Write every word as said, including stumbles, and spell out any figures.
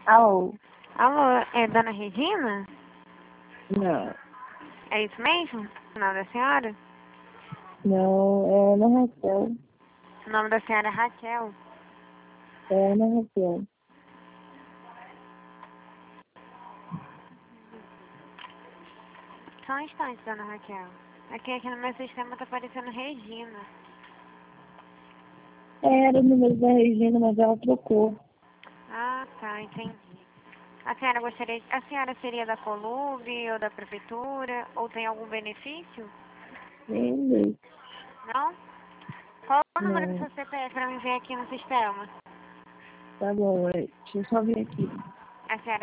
Alô? Alô, é Dona Regina? Não. É isso mesmo? O nome da senhora? Não, é Ana Raquel. O nome da senhora é Raquel. É Ana Raquel. Só um instante, Dona Raquel. Aqui, aqui no meu sistema tá aparecendo Regina. Era o número da Regina, mas ela trocou. Ah, tá, entendi. A senhora gostaria... A senhora seria da Colube ou da prefeitura? Ou tem algum benefício? Nem Não? Qual é o número do Não. seu C P F pra me ver aqui no sistema? Tá bom, é. Deixa eu só vir aqui. A senhora